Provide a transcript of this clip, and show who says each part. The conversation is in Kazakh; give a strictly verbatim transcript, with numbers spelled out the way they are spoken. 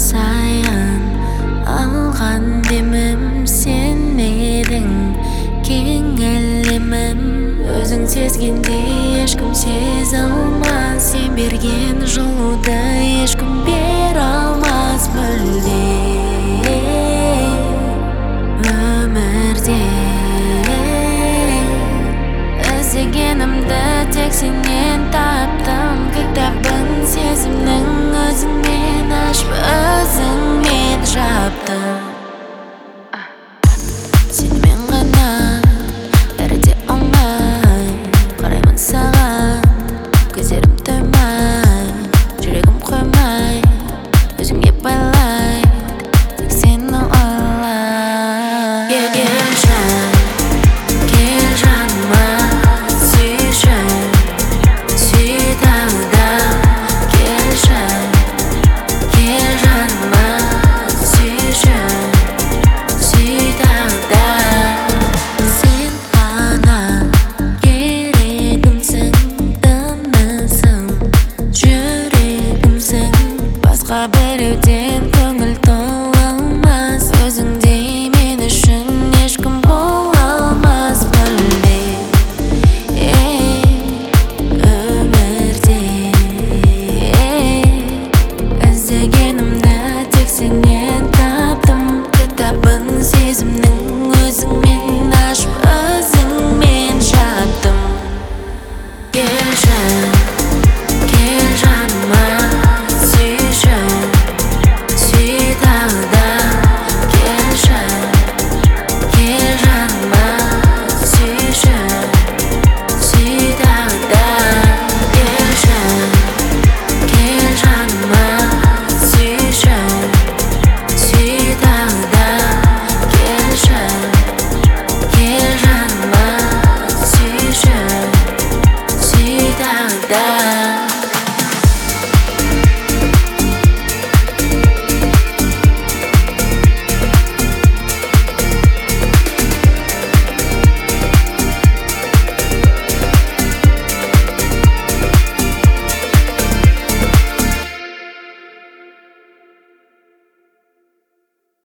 Speaker 1: сайын алған демім сен едің. Кең әлемім өзің сезгендей ешкім сезе алмас. Сен берген жылуды ешкім бере алмас мүлде өмірде. Іздегенімді тек сенен таптым. Кітабын сезімнің өзіңмен ашып өзіңмен жаптым. Сенімен ғана бәрі де оңай. Қараймын саған көздерім тоймай, жүрегім қоймай өзіңе байлай, тек сені ойлай. Кел жан, кел жаныма, сүйші, сүй тағы да. Кел жан, кел жаныма, сүйші, сүй тағы да. Сен ғана керегімсің, тынысым, жүрегімсің. Басқа біреуден